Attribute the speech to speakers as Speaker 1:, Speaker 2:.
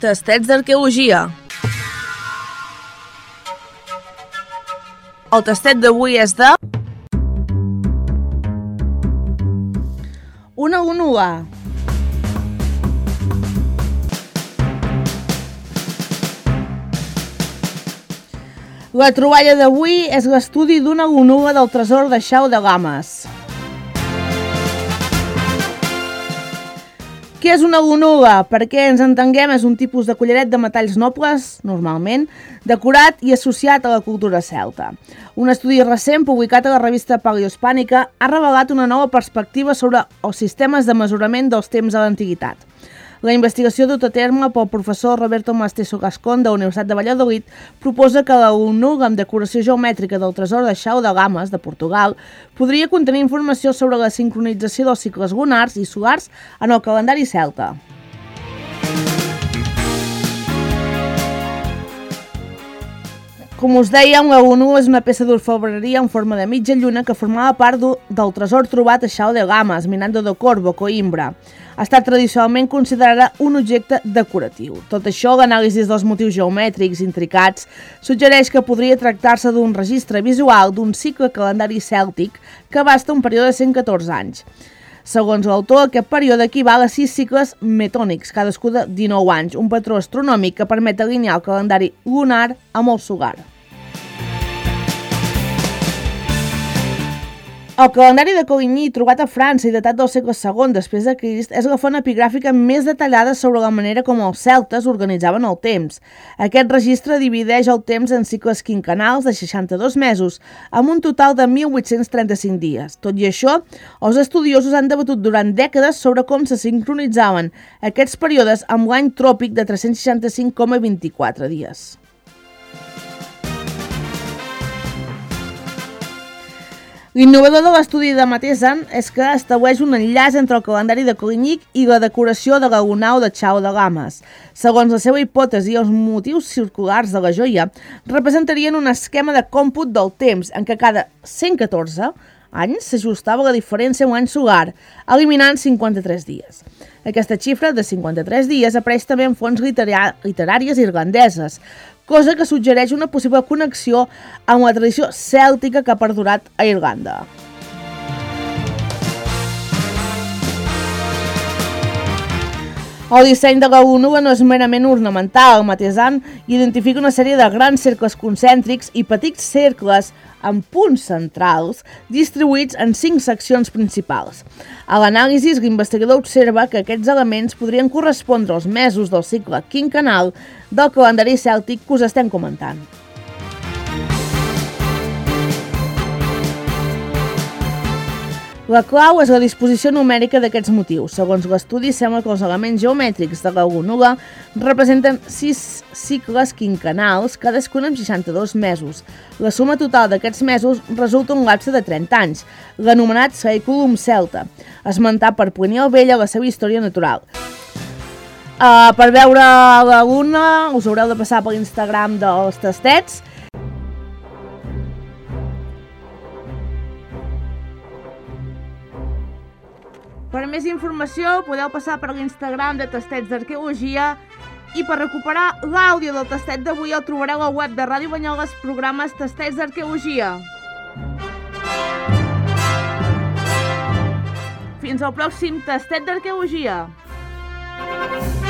Speaker 1: Tastets d'arqueologia. El tastet d'avui és de... una onuga. La troballa d'avui és l'estudi d'una onuga del tresor de Xau de Games. Què és una onuga? Perquè ens entenguem, és un tipus de collaret de metalls nobles, normalment, decorat i associat a la cultura celta. Un estudi recent, publicat a la revista Paleohispànica, ha revelat una nova perspectiva sobre els sistemes de mesurament dels temps a l'antiguitat. La investigació duta a terme pel professor Roberto Masteso Gascón de la Universitat de Valladolid proposa que la onuga amb decoració geomètrica del tresor de Xau de Games, de Portugal, podria contenir informació sobre la sincronització dels cicles lunars i solars en el calendari celta. Com us dèiem, la onuga és una peça d'orfebreria en forma de mitja lluna que formava part del tresor trobat a Xau de Games, Minando do Corvo, Coimbra. Ha estat tradicionalment considerada un objecte decoratiu. Tot això, l'anàlisi dels motius geomètrics intricats suggereix que podria tractar-se d'un registre visual d'un cicle calendari cèltic que abasta un període de 114 anys. Segons l'autor, aquest període equival a 6 cicles metònics, cadascú de 19 anys, un patró astronòmic que permet alinear el calendari lunar amb el solar. El calendari de Coligny, trobat a França i datat del segle II després de Crist, és la font epigràfica més detallada sobre la manera com els celtes organitzaven el temps. Aquest registre divideix el temps en cicles quinquennals de 62 mesos, amb un total de 1.835 dies. Tot i això, els estudiosos han debatut durant dècades sobre com se sincronitzaven aquests períodes amb l'any tròpic de 365,24 dies. L'innovador de l'estudi de Matheson és que estableix un enllaç entre el calendari de Coligny i la decoració de la lunau de Xau de Games. Segons la seva hipòtesi, els motius circulars de la joia representarien un esquema de còmput del temps en què cada 114 anys s'ajustava la diferència en l'any solar, eliminant 53 dies. Aquesta xifra de 53 dies apareix també en fonts literàries irlandeses, cosa que suggereix una possible connexió amb la tradició cèltica que ha perdurat a Irlanda. El disseny de la onuga no és merament ornamental. Matheson identifica una sèrie de grans cercles concèntrics i petits cercles amb punts centrals distribuïts en 5 seccions principals. A l'anàlisi, l'investigador observa que aquests elements podrien correspondre als mesos del cicle quinquennal del calendari cèltic que us estem comentant. La clau és la disposició numèrica d'aquests motius. Segons l'estudi, sembla que els elements geomètrics de la onuga representen 6 cicles quinquennals, cadascun amb 62 mesos. La suma total d'aquests mesos resulta un lapse de 30 anys, l'anomenat Saeculum celta, esmentat per Plini el Vell a la seva història natural. Per veure la luna us haureu de passar per l'Instagram dels tastets. Per més informació podeu passar per l'Instagram de Tastets d'Arqueologia i per recuperar l'àudio del tastet d'avui el trobareu al web de Ràdio Banyoles, programes Tastets d'Arqueologia. Fins al pròxim Tastet d'Arqueologia.